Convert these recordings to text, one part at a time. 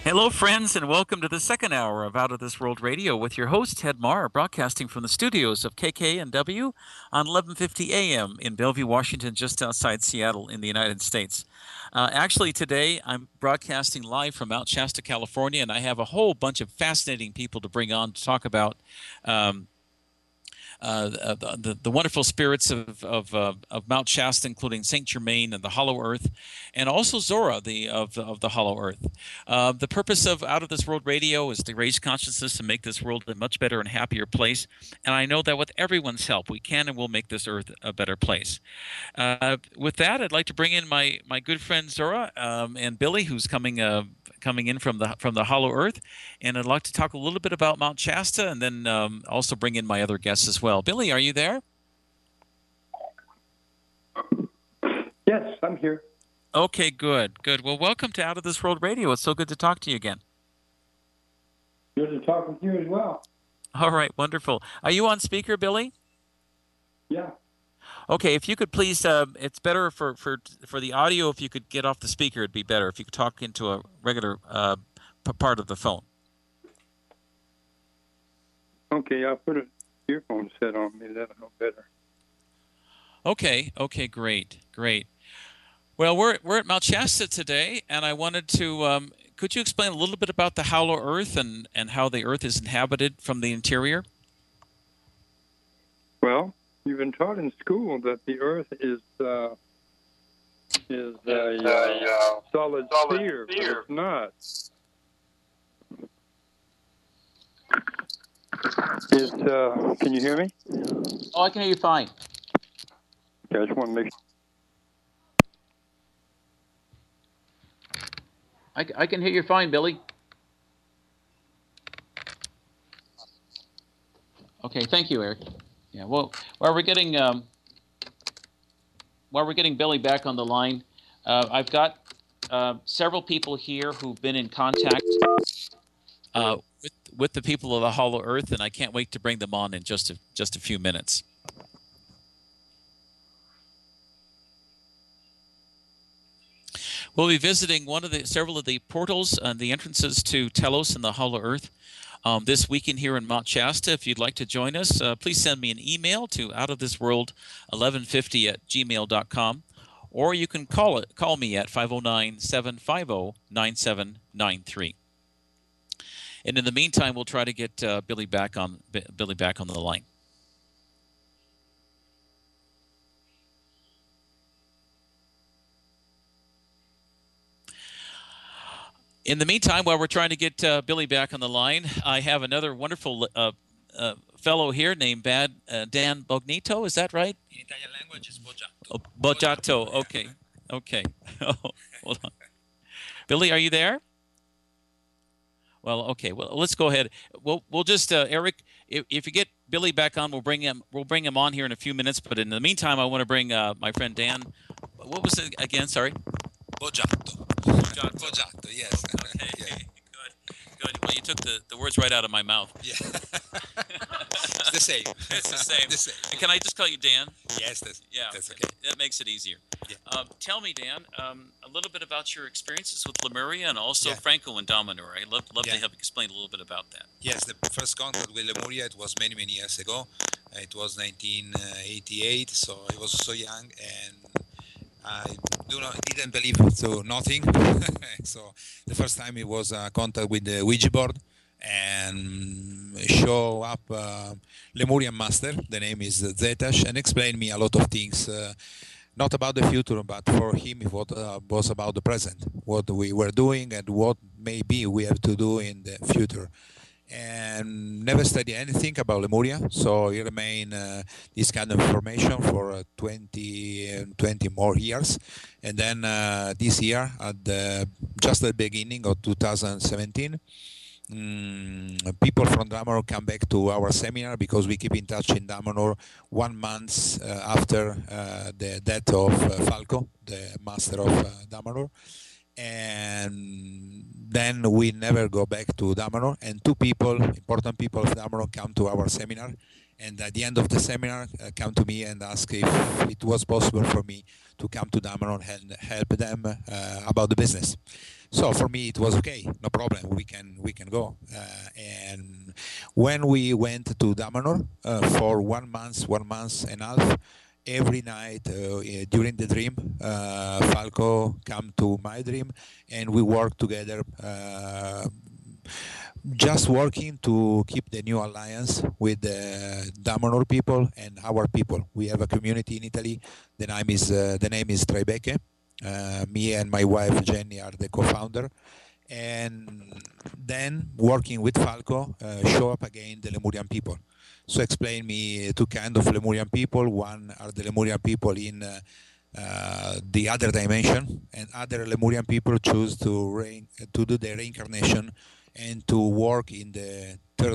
Hello, friends, and welcome to the second hour of Out of This World Radio with your host, Ted Marr, broadcasting from the studios of KKNW on 1150 AM in Bellevue, Washington, just outside Seattle in the United States. Actually, today I'm broadcasting live from Mount Shasta, California, and I have a whole bunch of fascinating people to bring on to talk about the wonderful spirits of Mount Shasta, including Saint Germain and the Hollow Earth, and also Zora of the Hollow Earth. The purpose of Out of This World Radio is to raise consciousness and make this world a much better and happier place. And I know that with everyone's help, we can and will make this earth a better place. With that, I'd like to bring in my good friend Zora and Billy, who's coming in from the Hollow Earth, and I'd like to talk a little bit about Mount Shasta, and then also bring in my other guests as well. Billy, are you there? Yes, I'm here. Okay, good. Well, welcome to Out of This World Radio. It's so good to talk to you again. Good to talk with you as well. All right, wonderful. Are you on speaker, Billy? Yeah. Okay, if you could please, it's better for the audio if you could get off the speaker. It'd be better if you could talk into a regular part of the phone. Okay, I'll put an earphone set on me. That'll help better. Okay, great. Well, we're at Mount Shasta today, and I wanted to, could you explain a little bit about the Hollow Earth and how the Earth is inhabited from the interior? Well, you've been taught in school that the Earth is a solid sphere, but it's not. Can you hear me? Oh, I can hear you fine. Okay, I just want to make sure. I can hear you fine, Billy. Okay, thank you, Eric. Yeah, well, while we're getting Billy back on the line, I've got several people here who've been in contact with the people of the Hollow Earth, and I can't wait to bring them on in just a few minutes. We'll be visiting several of the portals and the entrances to Telos and the Hollow Earth this weekend here in Mount Shasta. If you'd like to join us, please send me an email to outofthisworld1150@gmail.com, or you can call me at 509-750-9793. And in the meantime, we'll try to get Billy back on the line. In the meantime, while we're trying to get Billy back on the line, I have another wonderful fellow here named Dan Bognito. Is that right? In Italian language, it's Boggiato. Oh, Boggiato. Okay. Hold on. Billy, are you there? Well, okay. Well, let's go ahead. We'll just Eric, if you get Billy back on, we'll bring him on here in a few minutes. But in the meantime, I want to bring my friend Dan. What was it again? Sorry. Boggiato, yes. Okay, yeah. Good. Well, you took the words right out of my mouth. Yeah. It's the same. It's the same. Can I just call you Dan? Yes, that's okay. That makes it easier. Yeah. Tell me, Dan, a little bit about your experiences with Lemuria and also Yeah. Franco and Dominor. I'd love to Yeah. help explain a little bit about that. Yes, the first contact with Lemuria, it was many years ago. It was 1988, so I was so young, and I didn't believe to nothing. So the first time it was a contact with the Ouija board, and show up Lemurian master. The name is Zetash, and explained me a lot of things, not about the future, but for him it was about the present, what we were doing and what maybe we have to do in the future. And never studied anything about Lemuria, so it remained this kind of information for 20 more years. And then this year, just at the beginning of 2017, people from Damanhur come back to our seminar, because we keep in touch in Damanhur 1 month after the death of Falco, the master of Damanhur. And then we never go back to Damanhur, and two important people of Damanhur, come to our seminar, and at the end of the seminar come to me and ask if it was possible for me to come to Damanhur and help them about the business. So for me, it was okay, no problem. We can go. And when we went to Damanhur for 1 month and a half, every night during the dream, Falco come to my dream, and we work together. Just working to keep the new alliance with the Damanhur people and our people. We have a community in Italy. The name is Tribeca. Me and my wife Jenny are the co-founder, and then working with Falco, show up again the Lemurian people. So explain me two kind of Lemurian people. One are the Lemurian people in the other dimension, and other Lemurian people choose to do the reincarnation and to work in the third,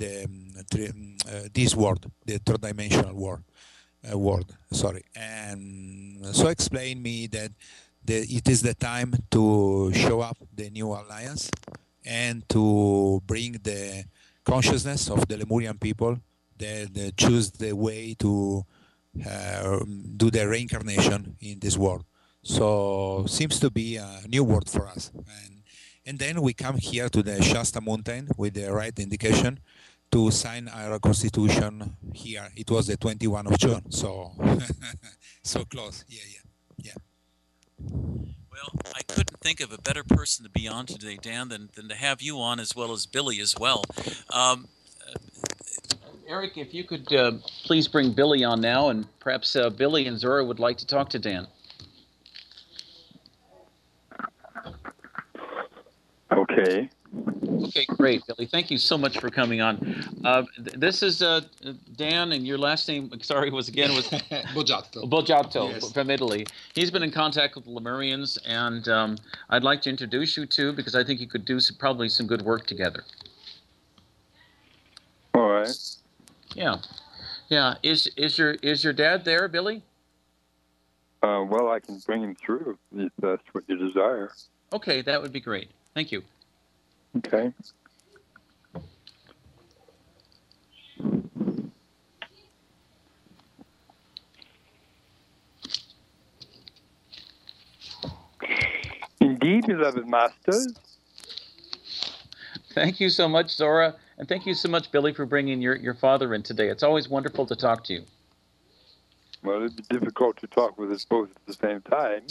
this world, the third dimensional world. Sorry, and so explain me that it is the time to show up the new alliance and to bring the consciousness of the Lemurian people that choose the way to do the reincarnation in this world. So seems to be a new world for us. And then we come here to the Shasta Mountain with the right indication to sign our constitution here. It was the 21 of June, so so close. Yeah. Well, I couldn't think of a better person to be on today, Dan, than to have you on, as well as Billy as well. Eric, if you could please bring Billy on now, and perhaps Billy and Zora would like to talk to Dan. Okay. Okay, great, Billy. Thank you so much for coming on. This is Dan, and your last name, sorry, was Boggiatto. yes. From Italy. He's been in contact with the Lemurians, and I'd like to introduce you two because I think you could do probably some good work together. All right. Yeah. Is your dad there, Billy? Well, I can bring him through if that's what you desire. Okay, that would be great. Thank you. Okay. Indeed, beloved masters. Thank you so much, Zora, and thank you so much, Billy, for bringing your father in today. It's always wonderful to talk to you. Well, it'd be difficult to talk with us both at the same time.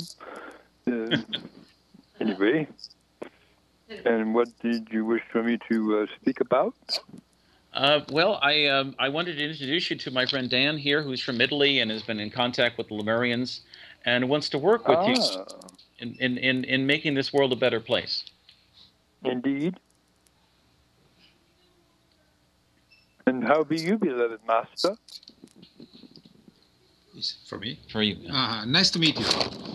Anyway, and what did you wish for me to speak about? Well, I wanted to introduce you to my friend Dan here, who's from Italy and has been in contact with the Lemurians, and wants to work with you in making this world a better place. Indeed. And how be you, beloved master? For me? For you. Nice to meet you.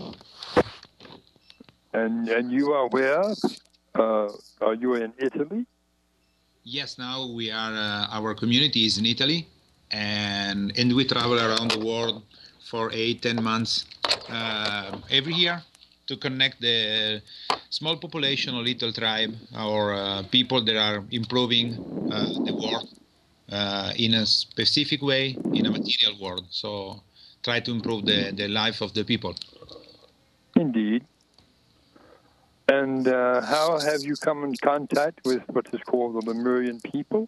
And you are where? Are you in Italy? Yes, now we are. Our community is in Italy, and we travel around the world for 8-10 months every year to connect the small population or little tribe or people that are improving the world in a specific way in a material world. So try to improve the life of the people. Indeed. And how have you come in contact with what is called the Lemurian people?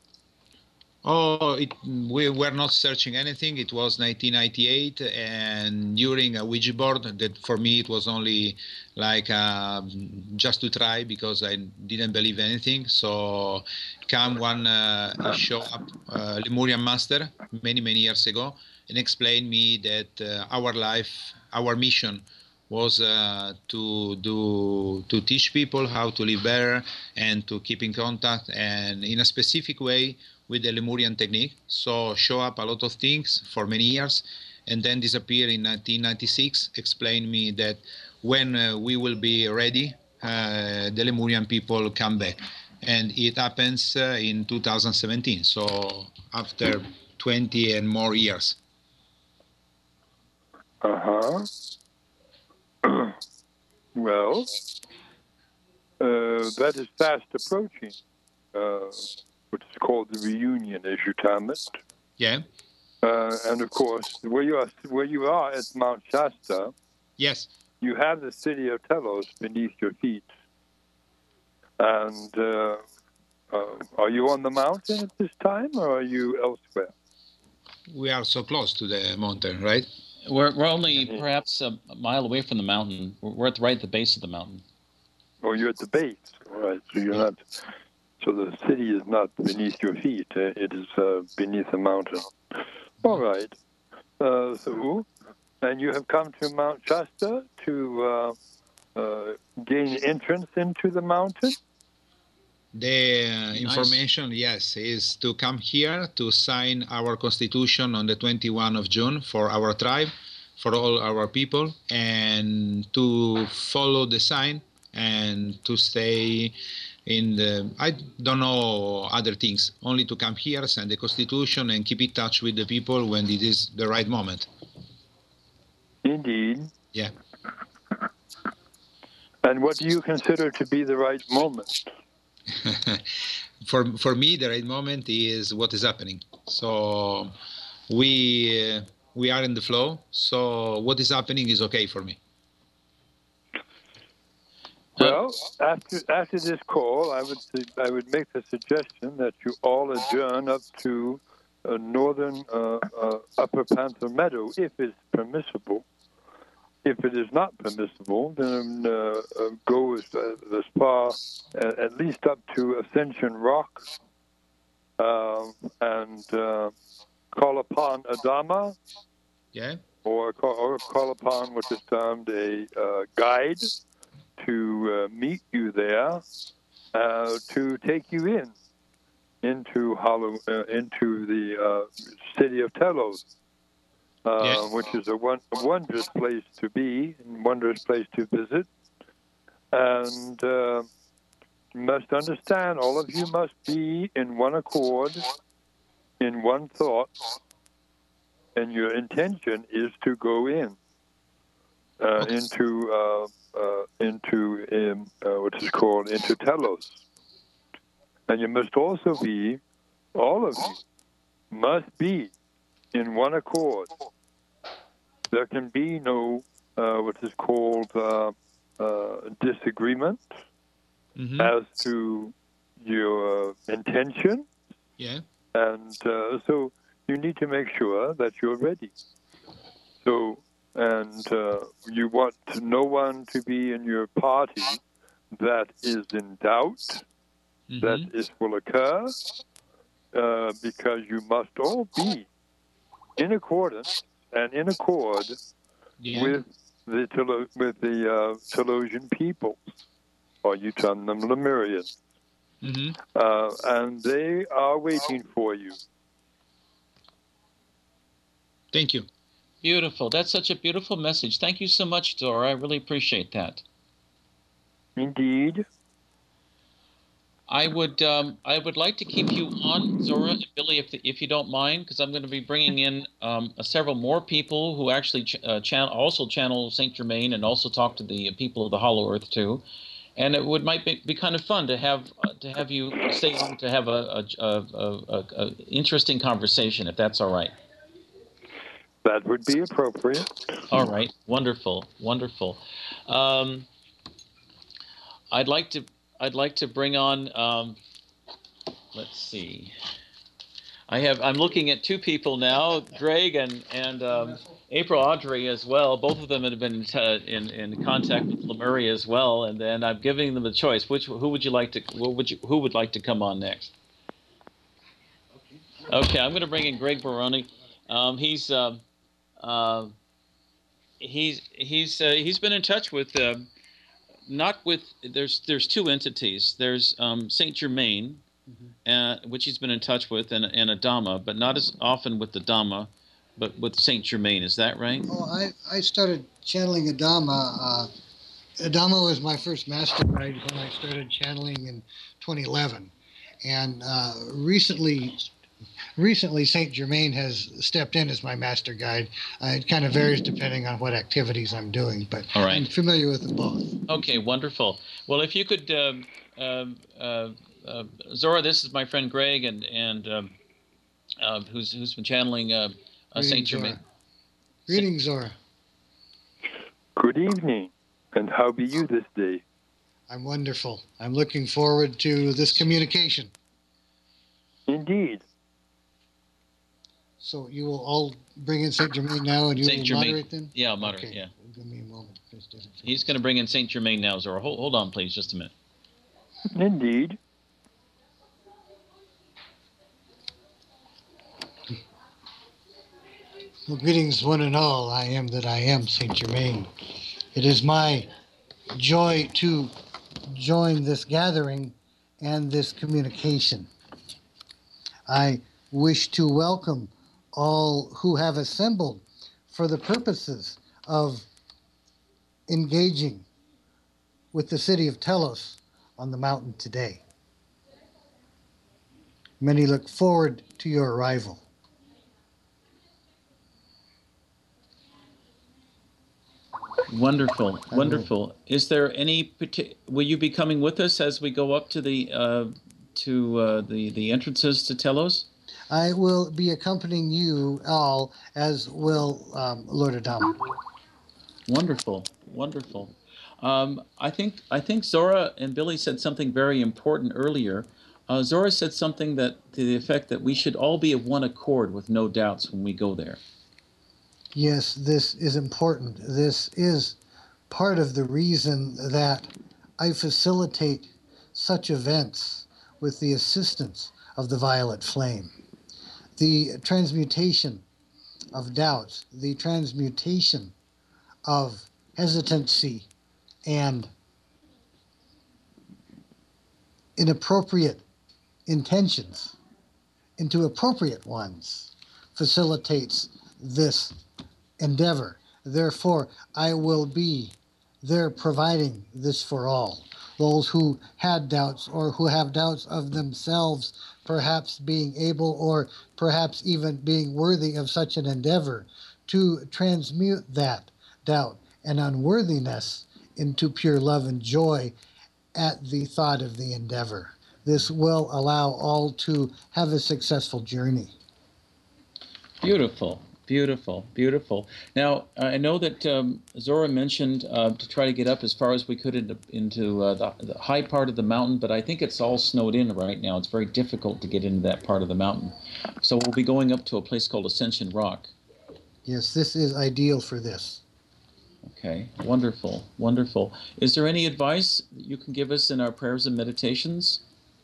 We were not searching anything. It was 1998, and during a Ouija board, that for me it was only like just to try because I didn't believe anything. So come one show up Lemurian master many years ago and explained me that our mission was to teach people how to live better and to keep in contact and in a specific way with the Lemurian technique. So show up a lot of things for many years and then disappear in 1996, explain me that when we will be ready, the Lemurian people come back. And it happens in 2017, so after 20 and more years. Uh-huh. Well, that is fast approaching, which is called the reunion, as you term it. Yeah. And of course, where you are at Mount Shasta, yes, you have the city of Telos beneath your feet. And are you on the mountain at this time, or are you elsewhere? We are so close to the mountain, right? We're only perhaps a mile away from the mountain. We're right at the base of the mountain. Oh, you're at the base. All right. So you're not. So the city is not beneath your feet. It is beneath the mountain. All right. And you have come to Mount Shasta to gain entrance into the mountain? The information, yes, is to come here to sign our constitution on the 21 of June for our tribe, for all our people, and to follow the sign and to stay in the, I don't know other things, only to come here, sign the constitution, and keep in touch with the people when it is the right moment. Indeed. Yeah. And what do you consider to be the right moment? For me, the right moment is what is happening. So we are in the flow. So what is happening is okay for me. Well, after this call, I would make the suggestion that you all adjourn up to northern Upper Panther Meadow, if it's permissible. If it is not permissible, then go as far, at least up to Ascension Rock, and call upon Adama, Yeah. or call upon what is termed a guide to meet you there, to take you into the city of Telos. Which is a wondrous place to be, and wondrous place to visit. And you must understand, all of you must be in one accord, in one thought, and your intention is to go into what is called into Telos. And you must also be, all of you must be in one accord. There can be no what is called disagreement as to your intention. Yeah. And so you need to make sure that you're ready. So, and you want no one to be in your party that is in doubt, that this will occur, because you must all be in accordance and in accord with the Telosian peoples, or you term them Lemurians. And they are waiting for you. Thank you. Beautiful. That's such a beautiful message. Thank you so much, Zora. I really appreciate that. Indeed. I would like to keep you on, Zora and Billy, if you don't mind, because I'm going to be bringing in several more people who actually also channel Saint Germain and also talk to the people of the Hollow Earth too, and it might be kind of fun to have you stay on to have a interesting conversation, if that's all right. That would be appropriate. All right, wonderful, wonderful. I'd like to bring on. Let's see. I'm looking at two people now, Greg and April Audrey as well. Both of them have been in contact with Lemuria as well, and then I'm giving them a choice. Who would like to come on next? Okay, I'm going to bring in Greg Baroni. He's been in touch with. There's two entities. There's Saint Germain, which he's been in touch with, and Adama, but not as often with the Dhamma, but with Saint Germain. Is that right? Oh, I started channeling Adama. Adama was my first master guide when I started channeling in 2011, and recently Saint Germain has stepped in as my master guide. It kind of varies depending on what activities I'm doing, but all right. I'm familiar with them both. Okay, wonderful. Well, if you could, Zora, this is my friend Greg, and who's been channeling Saint Germain. Greetings, Zora. Good evening, and how be you this day? I'm wonderful. I'm looking forward to this communication. Indeed. So you will all bring in Saint Germain now, and you Saint will Germain. moderate them. Yeah, I'll moderate. Okay. Yeah, Give me a moment. he's going to bring in Saint Germain now, Zora. Hold on, please, just a minute. Indeed. Well, greetings, one and all. I am that I am, Saint Germain. It is my joy to join this gathering and this communication. I wish to welcome all who have assembled for the purposes of engaging with the city of Telos on the mountain today. Many look forward to your arrival. Wonderful, wonderful. Is there any will you be coming with us as we go up to the entrances to Telos? I will be accompanying you all, as will Lord Adama. Wonderful, wonderful. I think Zora and Billy said something very important earlier. Zora said something that to the effect that we should all be of one accord, with no doubts, when we go there. Yes, this is important. This is part of the reason that I facilitate such events with the assistance of the Violet Flame. The transmutation of doubts, the transmutation of hesitancy and inappropriate intentions into appropriate ones facilitates this endeavor. Therefore, I will be there providing this for all. Those who had doubts or who have doubts of themselves, perhaps being able or perhaps even being worthy of such an endeavor, to transmute that doubt and unworthiness into pure love and joy at the thought of the endeavor. This will allow all to have a successful journey. Beautiful, beautiful, beautiful. Now, I know that Zora mentioned to try to get up as far as we could into the high part of the mountain, but I think it's all snowed in right now. It's very difficult to get into that part of the mountain. So we'll be going up to a place called Ascension Rock. Yes, this is ideal for this. Okay, wonderful, wonderful. Is there any advice you can give us in our prayers and meditations?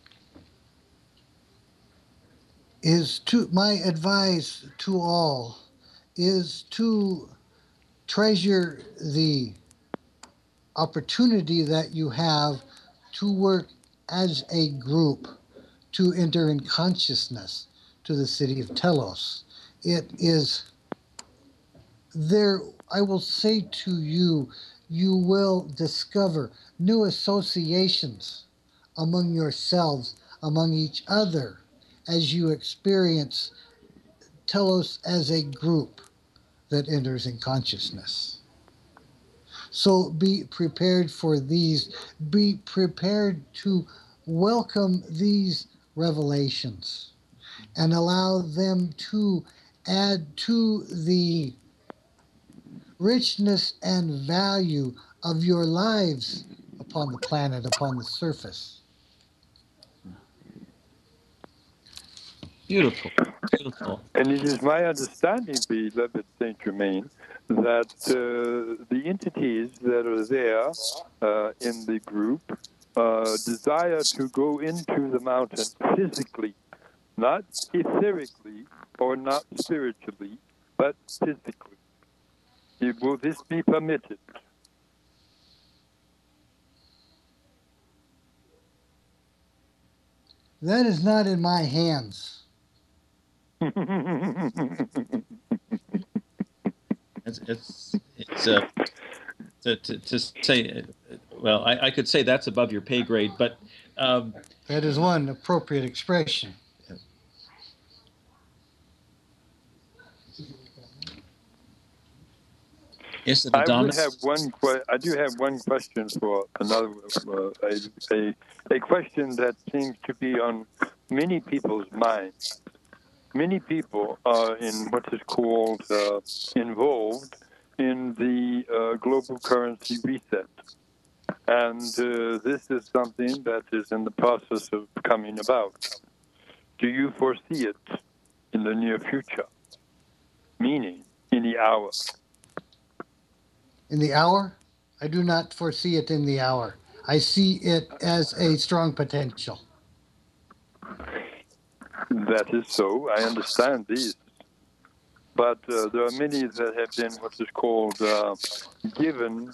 My advice to all is to treasure the opportunity that you have to work as a group to enter in consciousness to the city of Telos. It is there, I will say to you, you will discover new associations among yourselves, among each other, as you experience Telos as a group that enters in consciousness. So be prepared for these. Be prepared to welcome these revelations and allow them to add to the richness and value of your lives upon the planet, upon the surface. Beautiful, beautiful. And it is my understanding, beloved Saint Germain, that the entities that are there in the group desire to go into the mountain physically, not etherically or not spiritually, but physically. Will this be permitted? That is not in my hands. To say, well, I could say that's above your pay grade, but that is one appropriate expression. Yes, I do have one question for another a question that seems to be on many people's minds. Many people are in what is called involved in the global currency reset, And this is something that is in the process of coming about. Do you foresee it in the near future? Meaning, in the hour? In the hour? I do not foresee it in the hour. I see it as a strong potential. That is so. I understand these. But there are many that have been what is called given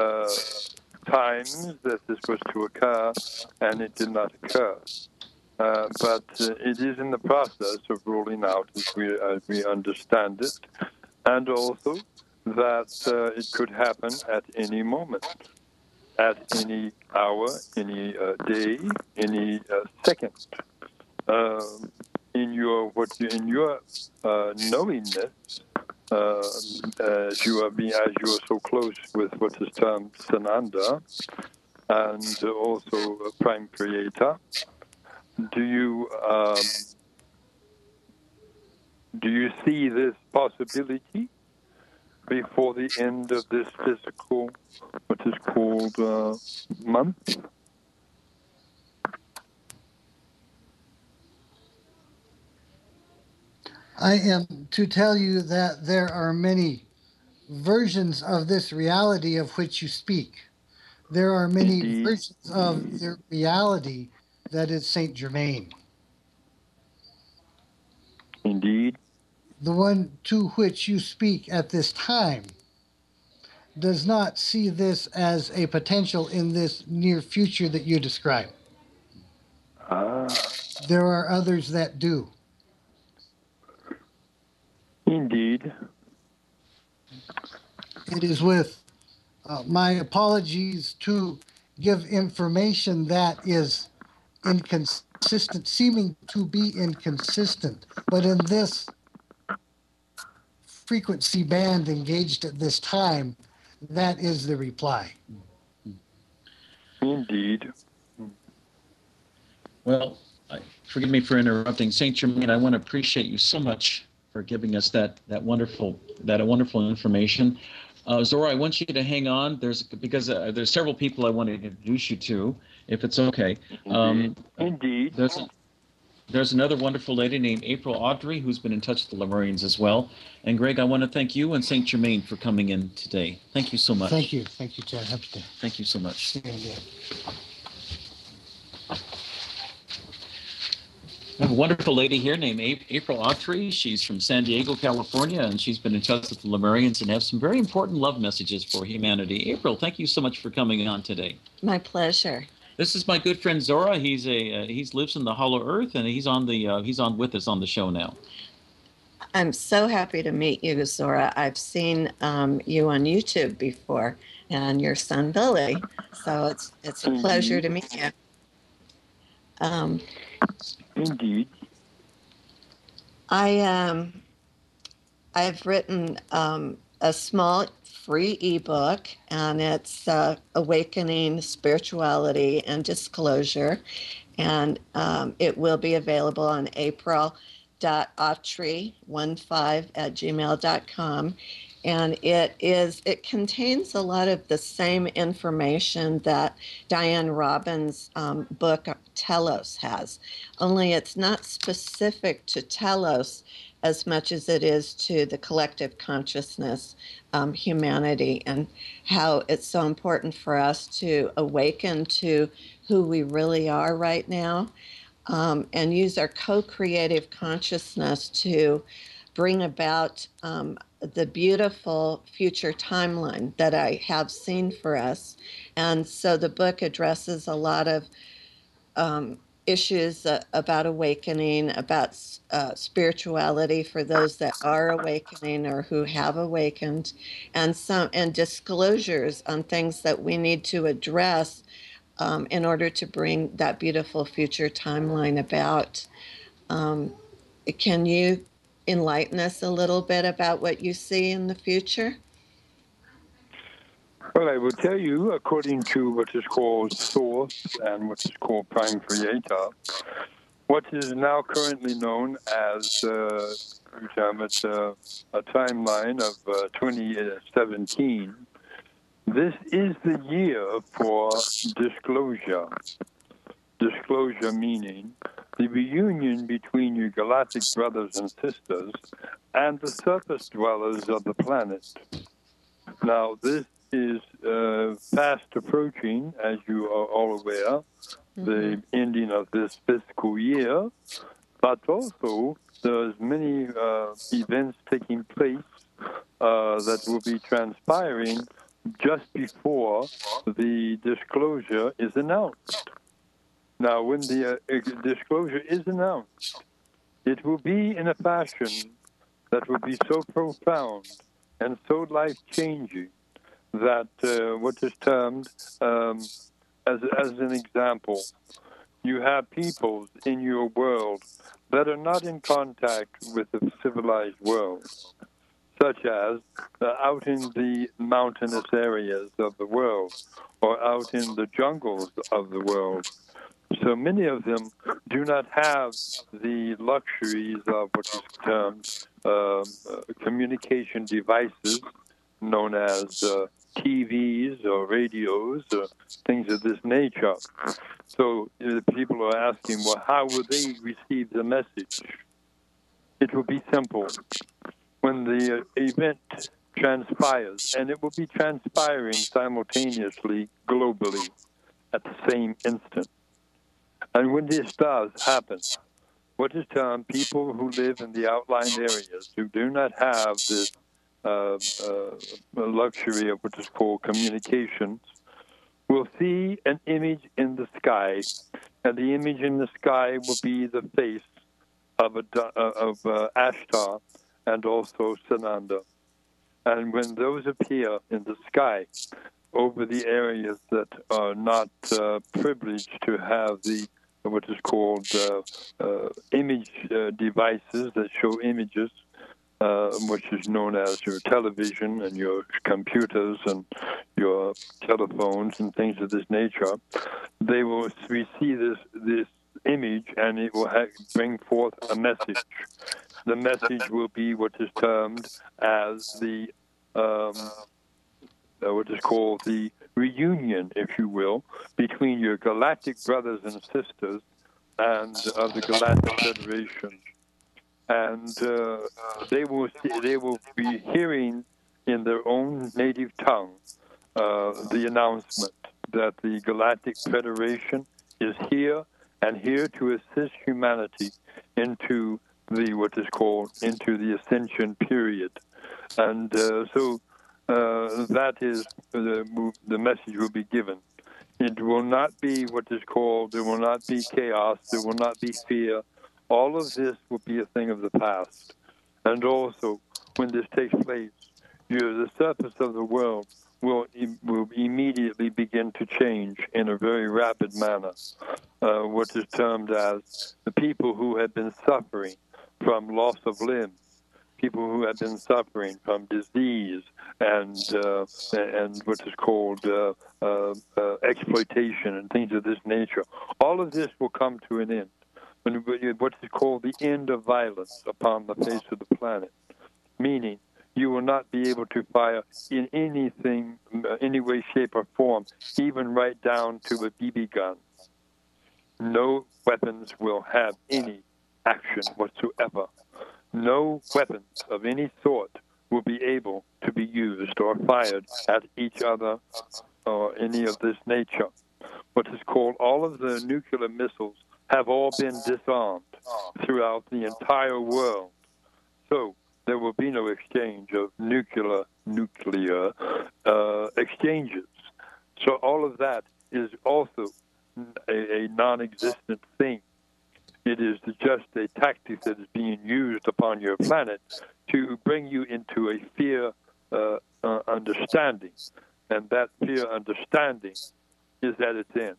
times that this was to occur, and it did not occur. But it is in the process of rolling out as we understand it, and also that it could happen at any moment, at any hour, any day, any second. In your knowingness, as you are so close with what is termed Sananda, and also Prime Creator, do you see this possibility before the end of this physical, what is called month? I am to tell you that there are many versions of this reality of which you speak. There are many Indeed. versions of the reality that is Saint Germain. Indeed. The one to which you speak at this time does not see this as a potential in this near future that you describe. There are others that do. Indeed. It is with my apologies to give information that is inconsistent, seeming to be inconsistent, but in this frequency band engaged at this time, that is the reply. Indeed. Well, forgive me for interrupting. Saint Germain, I want to appreciate you so much for giving us that wonderful information. Zora, I want you to hang on. There's several people I want to introduce you to, if it's okay. Indeed. There's another wonderful lady named April Audrey who's been in touch with the Lemurians as well. And Greg, I want to thank you and Saint Germain for coming in today. Thank you so much. Thank you, Chad. Happy to. Thank you so much. See you again. I have a wonderful lady here named April Autry. She's from San Diego, California, and she's been in touch with the Lemurians and have some very important love messages for humanity. April, thank you so much for coming on today. My pleasure. This is my good friend Zora. He lives in the Hollow Earth, and he's on with us on the show now. I'm so happy to meet you, Zora. I've seen you on YouTube before, and your son Billy. So it's a pleasure to meet you. Indeed. I've written a small free ebook, and it's Awakening Spirituality and Disclosure, and it will be available on april.autry15@gmail.com. And it contains a lot of the same information that Diane Robbins' book Telos has, only it's not specific to Telos as much as it is to the collective consciousness, humanity, and how it's so important for us to awaken to who we really are right now, and use our co-creative consciousness to bring about the beautiful future timeline that I have seen for us. And so the book addresses a lot of issues about awakening, about spirituality for those that are awakening or who have awakened, and disclosures on things that we need to address in order to bring that beautiful future timeline about. Can you enlighten us a little bit about what you see in the future? Well, I will tell you, according to what is called Source and what is called Prime Creator, what is now currently known as a timeline of 2017, This is the year for disclosure. Disclosure meaning the reunion between your galactic brothers and sisters and the surface dwellers of the planet. Now, this is fast approaching, as you are all aware, the ending of this fiscal year, but also there's many events taking place that will be transpiring just before the disclosure is announced. Now, when the disclosure is announced, it will be in a fashion that will be so profound and so life-changing that what is termed, as an example, you have peoples in your world that are not in contact with the civilized world, such as out in the mountainous areas of the world or out in the jungles of the world. So many of them do not have the luxuries of what is termed communication devices, known as TVs or radios or things of this nature. So people are asking, well, how will they receive the message? It will be simple. When the event transpires, and it will be transpiring simultaneously, globally, at the same instant. And when this does happen, what is termed people who live in the outlying areas who do not have this luxury of what is called communications will see an image in the sky, and the image in the sky will be the face of Ashtar and also Sananda. And when those appear in the sky over the areas that are not privileged to have the what is called image devices that show images, which is known as your television and your computers and your telephones and things of this nature, they will receive this image, and it will bring forth a message. The message will be what is termed as the what is called the reunion, if you will, between your galactic brothers and sisters and of the Galactic Federation. And they will be hearing in their own native tongue the announcement that the Galactic Federation is here and here to assist humanity into the what is called into the ascension period. And so that is the message will be given. It will not be what is called, there will not be chaos, there will not be fear. All of this will be a thing of the past. And also, when this takes place, the surface of the world will immediately begin to change in a very rapid manner. What is termed as the people who have been suffering from loss of limbs, people who have been suffering from disease and what is called exploitation and things of this nature. All of this will come to an end. What is called the end of violence upon the face of the planet, meaning you will not be able to fire in anything, any way, shape, or form, even right down to a BB gun. No weapons will have any action whatsoever. No weapons of any sort will be able to be used or fired at each other or any of this nature. What is called all of the nuclear missiles have all been disarmed throughout the entire world. So there will be no exchange of nuclear exchanges. So all of that is also a non-existent thing. It is just a tactic that is being used upon your planet to bring you into a fear understanding. And that fear understanding is at its end.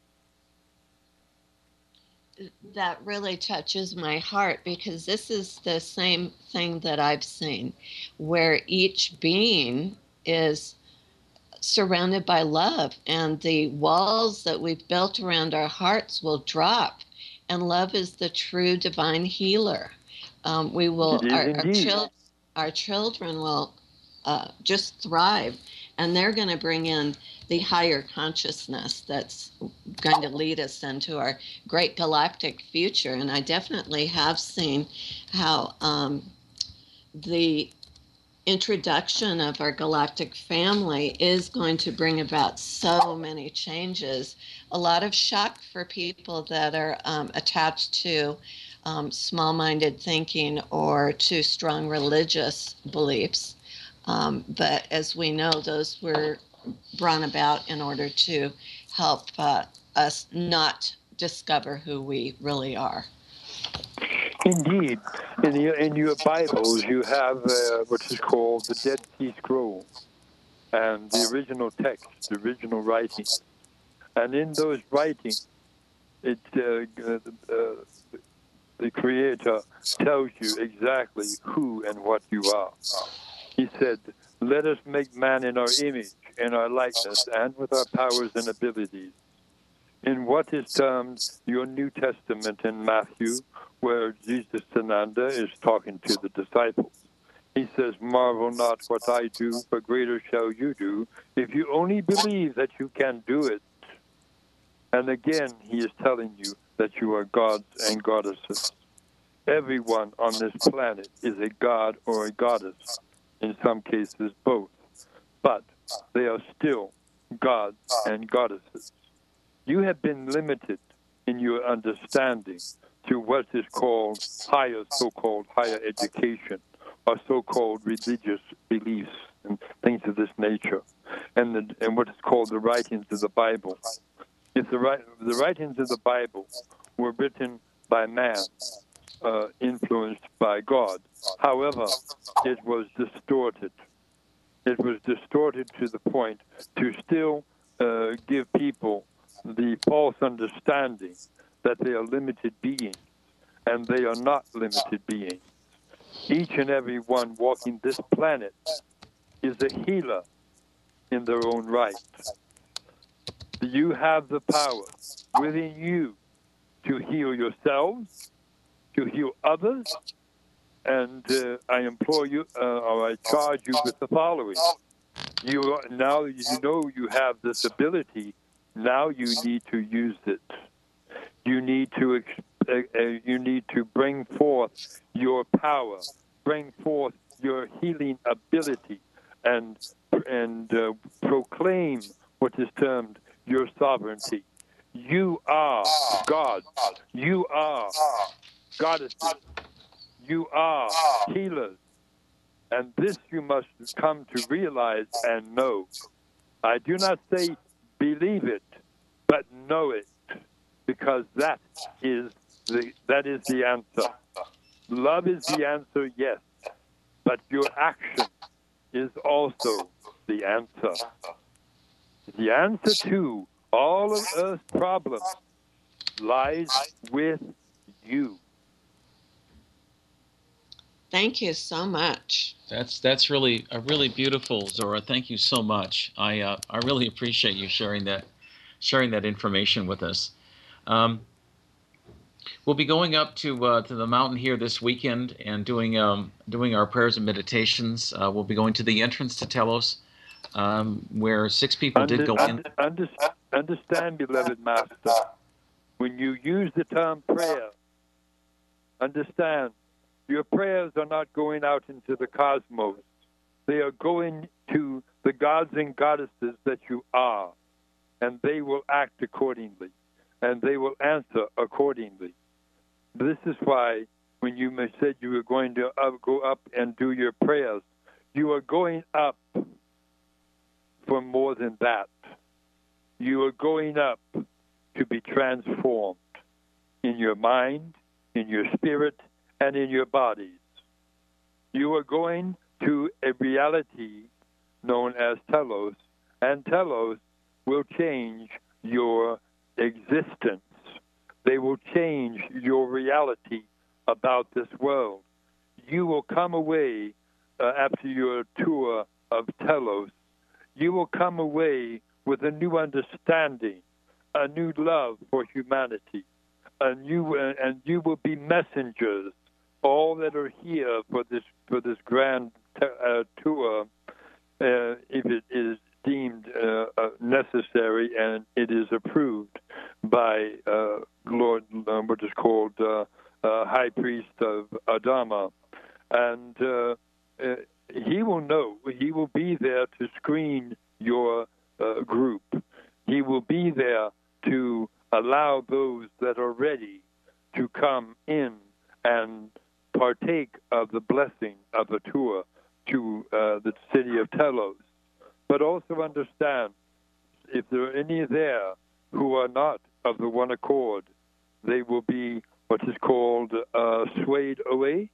That really touches my heart, because this is the same thing that I've seen, where each being is surrounded by love, and the walls that we've built around our hearts will drop, and love is the true divine healer. We will, our children will just thrive, and they're going to bring in the higher consciousness that's going to lead us into our great galactic future. And I definitely have seen how the introduction of our galactic family is going to bring about so many changes, a lot of shock for people that are attached to small-minded thinking or to strong religious beliefs. But as we know, those were brought about in order to help us not discover who we really are. Indeed. In your Bibles, you have what is called the Dead Sea Scrolls and the original text, the original writing. And in those writings, the Creator tells you exactly who and what you are. He said, "Let us make man in our image, in our likeness, and with our powers and abilities." In what is termed your New Testament in Matthew, where Jesus Sananda is talking to the disciples. He says, "Marvel not what I do, for greater shall you do, if you only believe that you can do it." And again, he is telling you that you are gods and goddesses. Everyone on this planet is a god or a goddess, in some cases both, but they are still gods and goddesses. You have been limited in your understanding to what is called so-called higher education, or so-called religious beliefs and things of this nature, and what is called the writings of the Bible. If the writings of the Bible were written by man, influenced by God, however, it was distorted. It was distorted to the point to still give people the false understanding that they are limited beings, and they are not limited beings. Each and every one walking this planet is a healer in their own right. You have the power within you to heal yourselves, to heal others, and I implore you, or I charge you with the following. Now you know you have this ability. Now you need to use it. You need to bring forth your power, bring forth your healing ability, and proclaim what is termed your sovereignty. You are God. You are goddesses. You are healers. And this you must come to realize and know. I do not say believe it, but know it, because that is the answer. Love is the answer, yes, but your action is also the answer. The answer to all of Earth's problems lies with you. Thank you so much. That's really beautiful, Zora. Thank you so much. I really appreciate you sharing that information with us. We'll be going up to the mountain here this weekend and doing our prayers and meditations. We'll be going to the entrance to Telos, where 6 people did go in. Understand, beloved Master, when you use the term prayer, understand, your prayers are not going out into the cosmos. They are going to the gods and goddesses that you are, and they will act accordingly, and they will answer accordingly. This is why when you said you were going to go up and do your prayers, you are going up for more than that. You are going up to be transformed in your mind, in your spirit, and in your bodies. You are going to a reality known as Telos, and Telos will change your existence. They will change your reality about this world. You will come away after your tour of Telos. You will come away with a new understanding, a new love for humanity, and you will be messengers. All that are here for this grand tour, if it is deemed necessary, and it is approved by Lord, what is called High Priest of Adama, and he will know. He will be there to screen your group. He will be there to allow those that are ready to come in and partake of the blessing of the tour to the city of Telos. But also understand, if there are any there who are not of the one accord, they will be what is called swayed away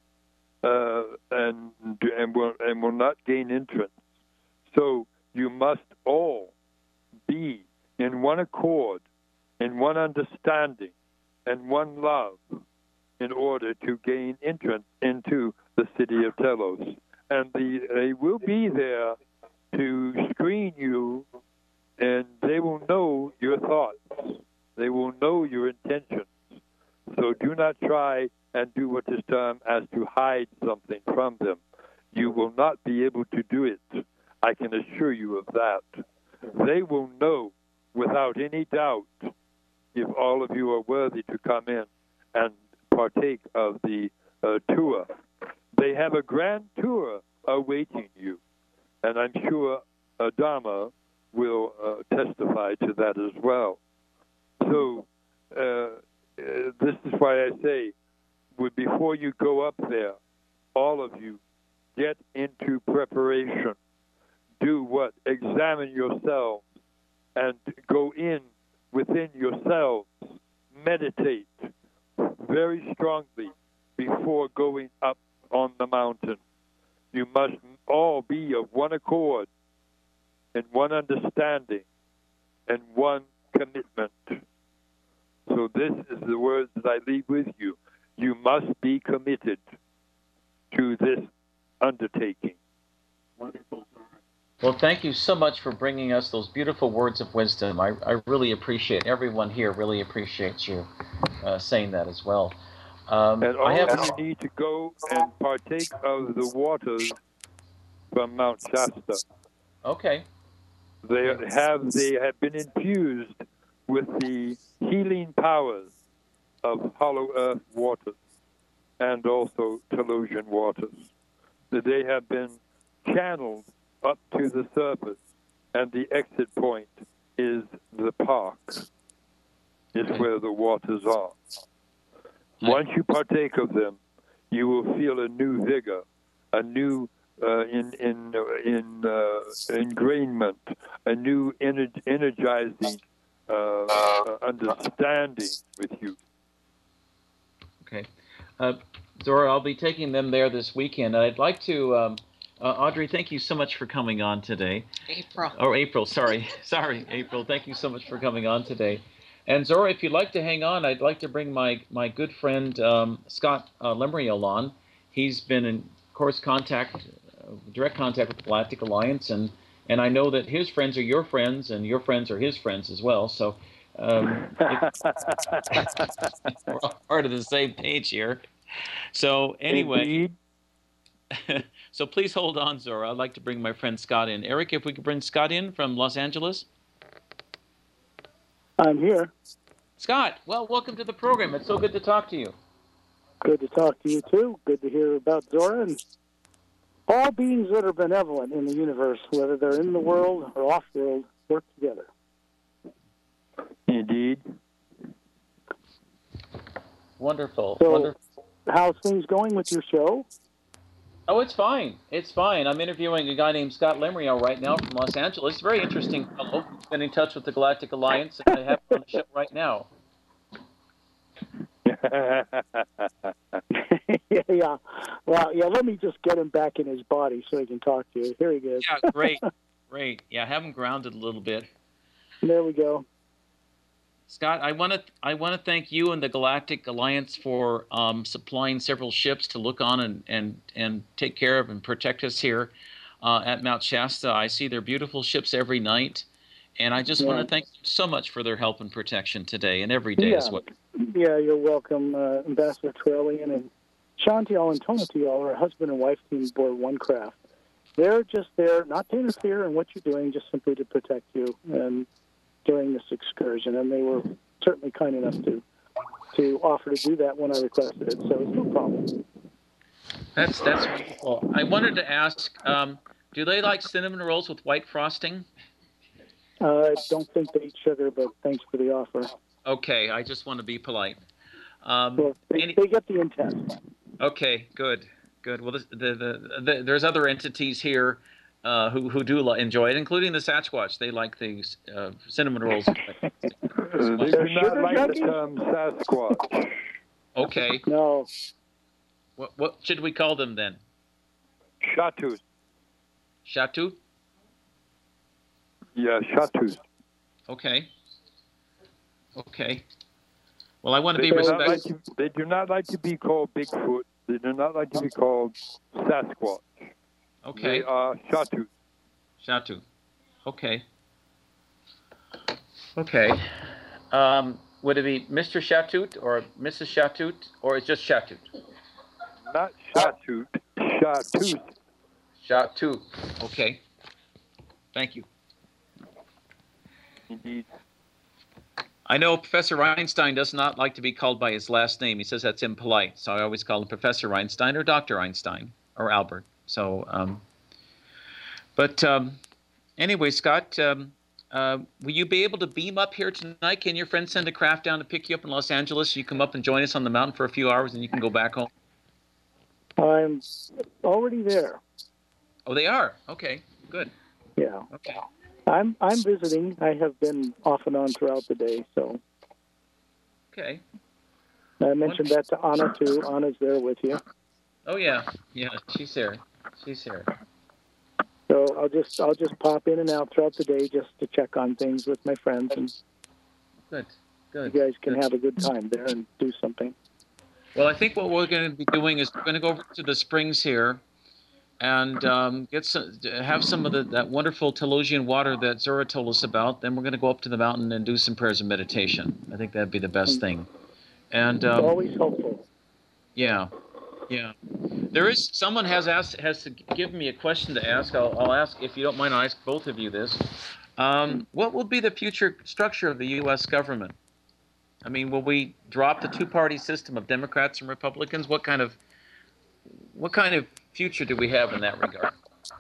and will not gain entrance. So you must all be in one accord, in one understanding, and one love in order to gain entrance into the city of Telos. And they will be there to screen you, and they will know your thoughts. They will know your intentions. So do not try and do what is done as to hide something from them. You will not be able to do it. I can assure you of that. They will know without any doubt if all of you are worthy to come in and partake of the tour. They have a grand tour awaiting you, and I'm sure Adama will testify to that as well. So this is why I say, before you go up there, all of you, get into preparation. Do what? Examine yourselves and go in within yourselves. Meditate very strongly before going up on the mountain. You must all be of one accord and one understanding and one commitment. So this is the words that I leave with you. You must be committed to this undertaking. Wonderful. Well, thank you so much for bringing us those beautiful words of wisdom. I really appreciate, everyone here really appreciates you saying that as well. And all of you need to go and partake of the waters from Mount Shasta. Okay. They have been infused with the healing powers of Hollow Earth waters and also Telosian waters. They have been channeled up to the surface, and the exit point is the park, is where the waters are. Once you partake of them, you will feel a new vigor, a new ingrainment, a new energizing understanding with you. Okay. Zora, I'll be taking them there this weekend. I'd like to, Audrey, thank you so much for coming on today. April, sorry, April. Thank you so much for coming on today. And Zora, if you'd like to hang on, I'd like to bring my good friend Scott Lemriel on. He's been in direct contact with the Galactic Alliance, and I know that his friends are your friends, and your friends are his friends as well. So we're all part of the same page here. So anyway, so please hold on, Zora. I'd like to bring my friend Scott in. Eric, if we could bring Scott in from Los Angeles. I'm here. Scott, well, welcome to the program. It's so good to talk to you. Good to talk to you, too. Good to hear about Zora and all beings that are benevolent in the universe, whether they're in the world or off-world, work together. Indeed. Wonderful. So, wonderful. How's things going with your show? Oh, it's fine. It's fine. I'm interviewing a guy named Scott Lemriel right now from Los Angeles. Very interesting fellow. He's been in touch with the Galactic Alliance, and I have him on the show right now. Yeah. Well, yeah, let me just get him back in his body so he can talk to you. Here he goes. Yeah, great. Yeah, have him grounded a little bit. There we go. Scott, I want to thank you and the Galactic Alliance for supplying several ships to look on and take care of and protect us here at Mount Shasta. I see their beautiful ships every night, and I just want to thank them so much for their help and protection today and every day as well. Yeah, you're welcome, Ambassador Trellian and Chantiel and Tonatiel, our husband and wife team aboard one craft. They're just there not to interfere in what you're doing, just simply to protect you and during this excursion. And they were certainly kind enough to offer to do that when I requested it, so it's no problem. That's wonderful. I wanted to ask, do they like cinnamon rolls with white frosting? I don't think they eat sugar, but thanks for the offer. Okay, I just want to be polite. Well, they get the intent. Okay, good. Well, there's other entities here who do enjoy it, including the Sasquatch. They like these cinnamon rolls. They do not like the term Sasquatch. Okay. No. What should we call them then? Shatu. Shatu? Yeah, Shatu. Okay. Well, I want to be respectful. They do not like to be called Bigfoot. They do not like to be called Sasquatch. Okay. They are Shatu. Shatu. Okay. Would it be Mr. Shatut or Mrs. Shatut, or it's just Shatut? Not Shatut. Shatut. Shatut. Okay. Thank you. Indeed. I know Professor Einstein does not like to be called by his last name. He says that's impolite. So I always call him Professor Einstein or Dr. Einstein or Albert. So, anyway, Scott, will you be able to beam up here tonight? Can your friend send a craft down to pick you up in Los Angeles? You come up and join us on the mountain for a few hours and you can go back home? I'm already there. Oh, they are? Okay, good. Yeah. Okay. I'm visiting. I have been off and on throughout the day, so. Okay. I mentioned that to Anna too. Anna's there with you. Oh yeah, she's there. So I'll just pop in and out throughout the day just to check on things with my friends, and good. You guys can have a good time there and do something. Well, I think what we're going to be doing is we're going to go over to the springs here and have some of that wonderful Telosian water that Zora told us about. Then we're going to go up to the mountain and do some prayers and meditation. I think that'd be the best thing. And it's always helpful. Yeah. There is someone has to give me a question to ask. I'll ask, if you don't mind. I'll ask both of you this. What will be the future structure of the U.S. government? I mean, will we drop the two-party system of Democrats and Republicans? What kind of future do we have in that regard?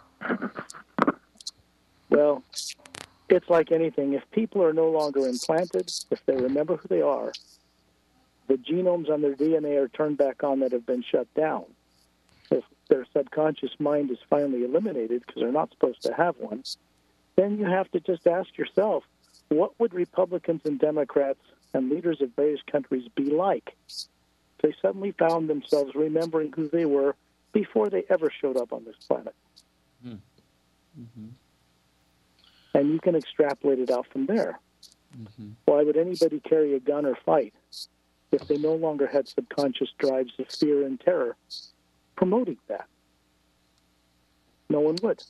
Well, it's like anything. If people are no longer implanted, if they remember who they are, the genomes on their DNA are turned back on that have been shut down. If their subconscious mind is finally eliminated because they're not supposed to have one, then you have to just ask yourself, what would Republicans and Democrats and leaders of various countries be like if they suddenly found themselves remembering who they were before they ever showed up on this planet? Mm-hmm. And you can extrapolate it out from there. Mm-hmm. Why would anybody carry a gun or fight if they no longer had subconscious drives of fear and terror promoting that? No one would.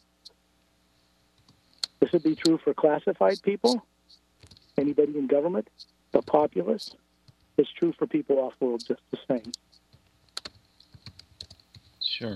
This would be true for classified people, anybody in government, the populace. It's true for people off-world just the same. Sure.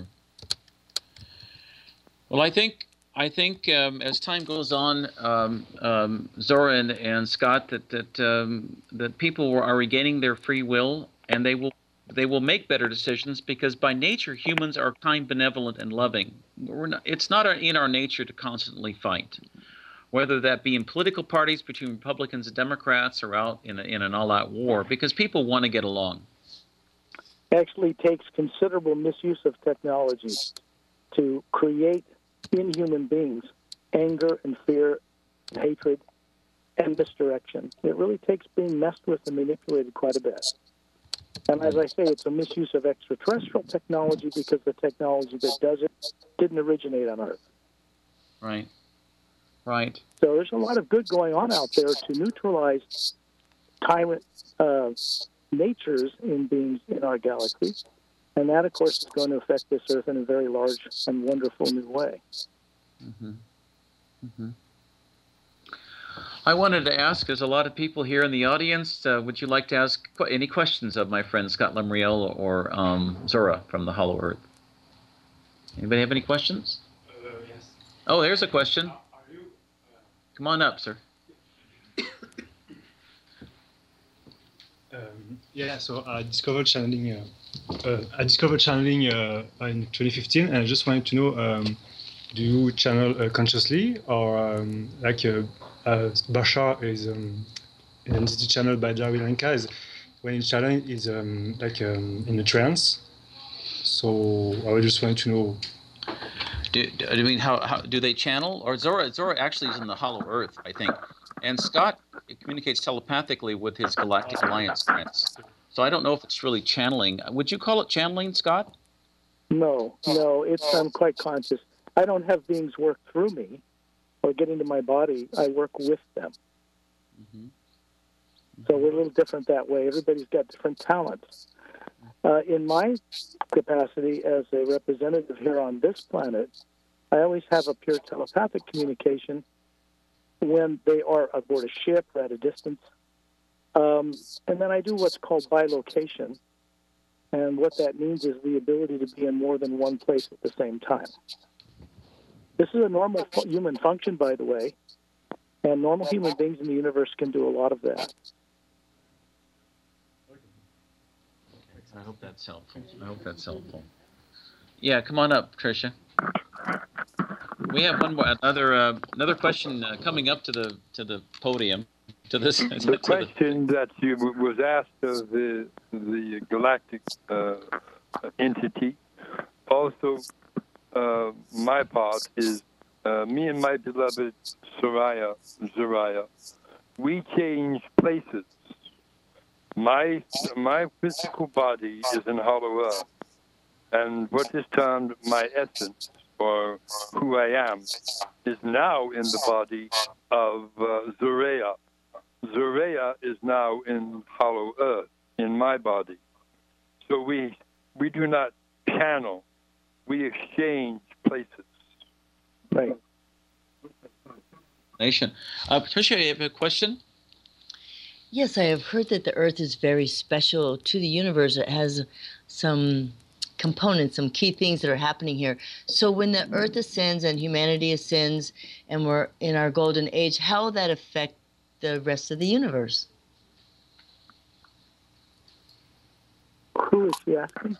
Well, I think as time goes on, Zora and Scott, that people are regaining their free will, and they will make better decisions because by nature humans are kind, benevolent, and loving. It's not in our nature to constantly fight, whether that be in political parties between Republicans and Democrats or out in an all-out war, because people want to get along. Actually takes considerable misuse of technology to create in human beings anger and fear and hatred and misdirection. It really takes being messed with and manipulated quite a bit. And as I say, it's a misuse of extraterrestrial technology because the technology that does it didn't originate on Earth. Right. So there's a lot of good going on out there to neutralize tyrant natures in beings in our galaxy. And that, of course, is going to affect this Earth in a very large and wonderful new way. Mm-hmm. Mm-hmm. I wanted to ask, there's a lot of people here in the audience. Would you like to ask any questions of my friend Scott Lemriel or Zora from the Hollow Earth? Anybody have any questions? Oh, there's a question. Come on up, sir. So I discovered channeling. In 2015, and I just wanted to know: do you channel consciously, or Bashar is an entity channeled by Jarvi Lanka? Is when he's channeling is in a trance. So I just wanted to know. I mean, how do they channel? Or Zora actually is in the Hollow Earth, I think. And Scott communicates telepathically with his Galactic Alliance friends. So I don't know if it's really channeling. Would you call it channeling, Scott? No, I'm quite conscious. I don't have beings work through me or get into my body. I work with them. Mm-hmm. So we're a little different that way. Everybody's got different talents. In my capacity as a representative here on this planet, I always have a pure telepathic communication when they are aboard a ship or at a distance. And then I do what's called bilocation. And what that means is the ability to be in more than one place at the same time. This is a normal human function, by the way. And normal human beings in the universe can do a lot of that. I hope that's helpful. Yeah, come on up, Tricia. We have another question coming up to the podium. To this. The question that was asked of the galactic entity. Also, my part is me and my beloved Zoraya. We change places. My physical body is in Hollow Earth, and what is termed my essence, or who I am, is now in the body of Zoraya. Zoraya is now in Hollow Earth, in my body. So we do not channel, we exchange places. Right. Patricia, you have a question? Yes, I have heard that the Earth is very special to the universe. It has some components, some key things that are happening here. So when the Earth ascends and humanity ascends and we're in our golden age, how will that affect the rest of the universe? Who is she asking?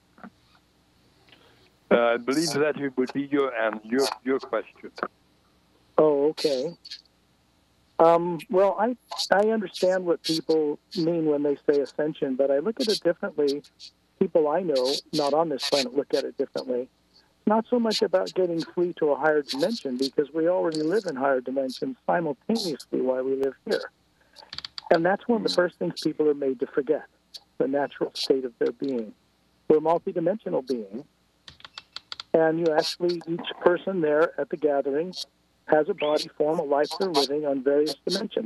I believe that it would be your question. Oh, okay. Well, I understand what people mean when they say ascension, but I look at it differently. People I know, not on this planet, look at it differently. Not so much about getting free to a higher dimension, because we already live in higher dimensions simultaneously while we live here. And that's one of the first things people are made to forget, the natural state of their being. We're a multidimensional being, and each person there at the gathering has a body form, a life they're living on various dimensions.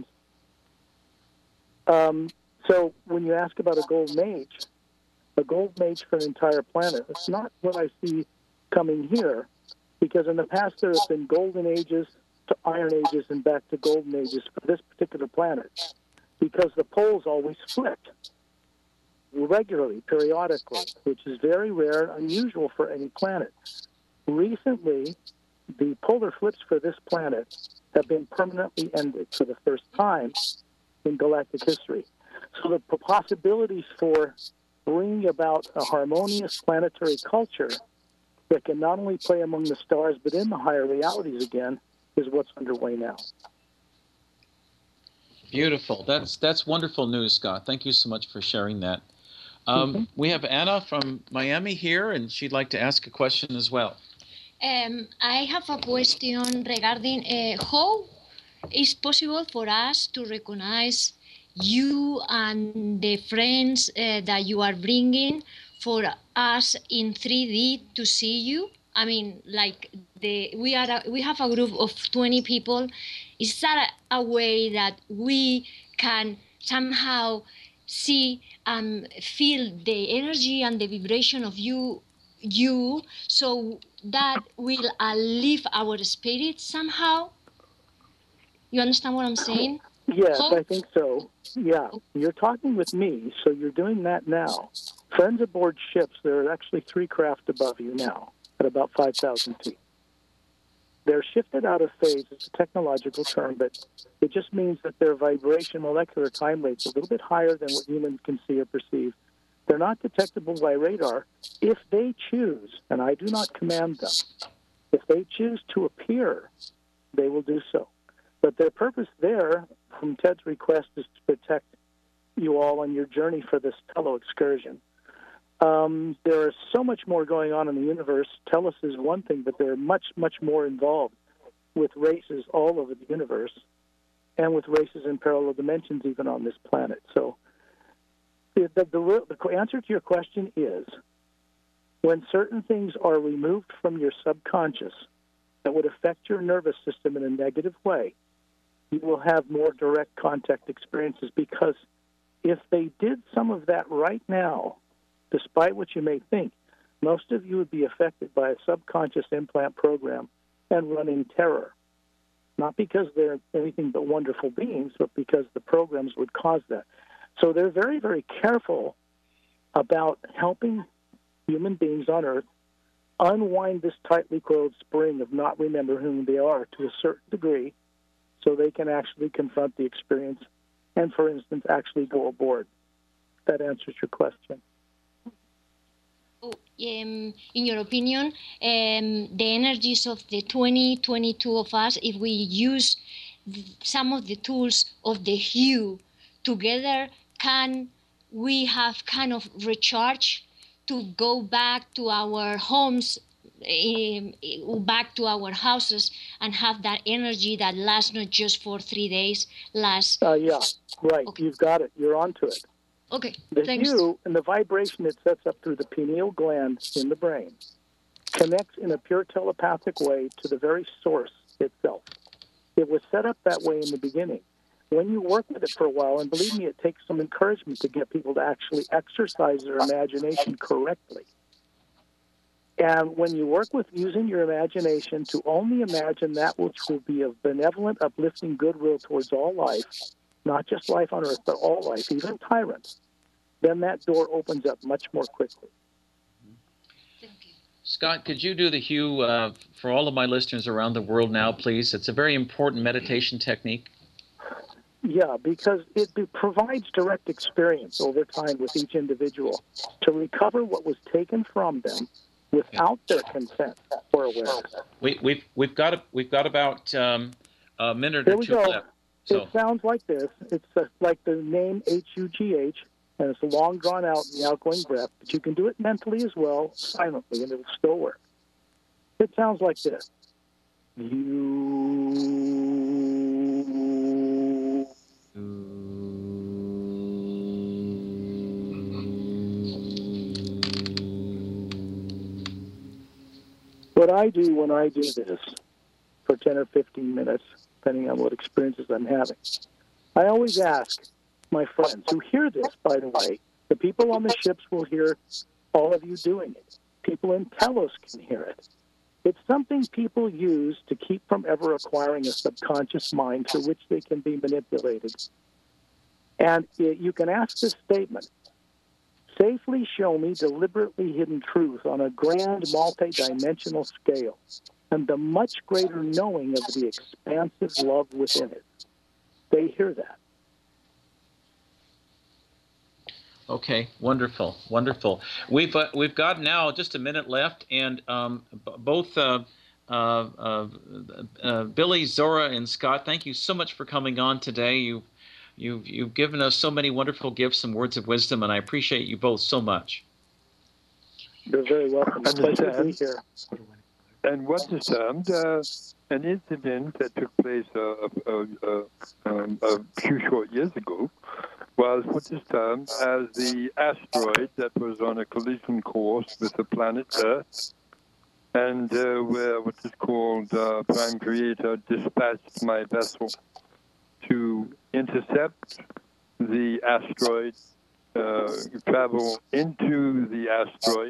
So when you ask about a golden age for an entire planet, it's not what I see coming here, because in the past there have been golden ages to iron ages and back to golden ages for this particular planet, because the poles always flipped regularly, periodically, which is very rare and unusual for any planet. Recently, the polar flips for this planet have been permanently ended for the first time in galactic history. So the possibilities for bringing about a harmonious planetary culture that can not only play among the stars but in the higher realities again is what's underway now. Beautiful. That's wonderful news, Scott. Thank you so much for sharing that. We have Anna from Miami here, and she'd like to ask a question as well. I have a question regarding how is possible for us to recognize you and the friends that you are bringing for us in 3D to see you. I mean, like we have a group of 20 people. Is that a way that we can somehow see and feel the energy and the vibration of you, so that will lift our spirit somehow? You understand what I'm saying? Yes, I think so. Yeah, you're talking with me, so you're doing that now. Friends aboard ships, there are actually 3 craft above you now at about 5,000 feet. They're shifted out of phase. It's a technological term, but it just means that their vibration molecular time rate's a little bit higher than what humans can see or perceive. They're not detectable by radar. If they choose, and I do not command them, if they choose to appear, they will do so. But their purpose there, from Ted's request, is to protect you all on your journey for this Tello excursion. There is so much more going on in the universe. Telos is one thing, but there are much, much more involved with races all over the universe and with races in parallel dimensions even on this planet. So the answer to your question is, when certain things are removed from your subconscious that would affect your nervous system in a negative way, you will have more direct contact experiences, because if they did some of that right now, despite what you may think, most of you would be affected by a subconscious implant program and run in terror. Not because they're anything but wonderful beings, but because the programs would cause that. So they're very, very careful about helping human beings on Earth unwind this tightly coiled spring of not remembering who they are to a certain degree, so they can actually confront the experience and, for instance, actually go aboard. That answers your question. In your opinion, the energies of the 22 of us, if we use some of the tools of the hue together, can we have kind of recharge to go back to our homes, back to our houses, and have that energy that lasts not just for 3 days, lasts... Yeah, right. Okay. You've got it. You're onto it. Okay, the thanks. hue and the vibration it sets up through the pineal gland in the brain connects in a pure telepathic way to the very source itself. It was set up that way in the beginning. When you work with it for a while, and believe me, it takes some encouragement to get people to actually exercise their imagination correctly. And when you work with using your imagination to only imagine that which will be of benevolent, uplifting goodwill towards all life, not just life on Earth, but all life, even tyrants, then that door opens up much more quickly. Scott, could you do the hue for all of my listeners around the world now, please? It's a very important meditation technique. Yeah, because it provides direct experience over time with each individual to recover what was taken from them without their consent or awareness. We've got about a minute or two left. So. It sounds like this. It's like the name H-U-G-H, and it's long drawn out in the outgoing breath, but you can do it mentally as well, silently, and it'll still work. It sounds like this. What I do when I do this for 10 or 15 minutes, depending on what experiences I'm having, I always ask my friends who hear this, by the way, the people on the ships will hear all of you doing it. People in Telos can hear it. It's something people use to keep from ever acquiring a subconscious mind through which they can be manipulated. And you can ask this statement: safely show me deliberately hidden truth on a grand multi-dimensional scale and the much greater knowing of the expansive love within it. They hear that. Okay, wonderful, wonderful. We've got now just a minute left, and both Billy, Zora, and Scott, thank you so much for coming on today. You've given us so many wonderful gifts and words of wisdom, and I appreciate you both so much. You're very welcome. It's a pleasure to be here. And what is an incident that took place a few short years ago was what is termed as the asteroid that was on a collision course with the planet Earth, and where what is called Prime Creator dispatched my vessel to intercept the asteroid, travel into the asteroid,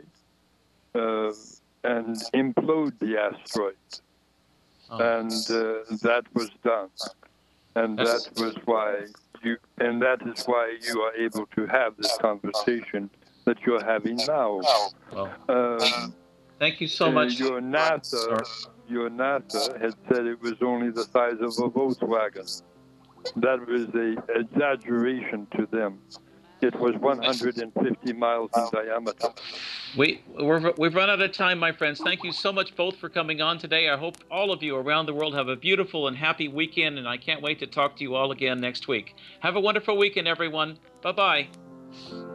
and implode the asteroid. Oh. And that was done. And that was why you are able to have this conversation that you're having now. Thank you so much. Your NASA had said it was only the size of a Volkswagen. That was an exaggeration to them. It was 150 miles in diameter. We've run out of time, my friends. Thank you so much both for coming on today. I hope all of you around the world have a beautiful and happy weekend, and I can't wait to talk to you all again next week. Have a wonderful weekend, everyone. Bye-bye.